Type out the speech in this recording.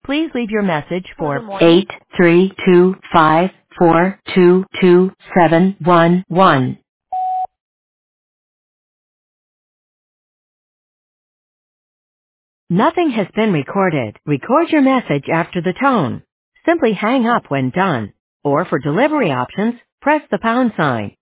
Please leave your message Good for morning. 83254227111. Nothing has been recorded. Record your message after the tone. Simply hang up when done. Or for delivery options, press the pound sign.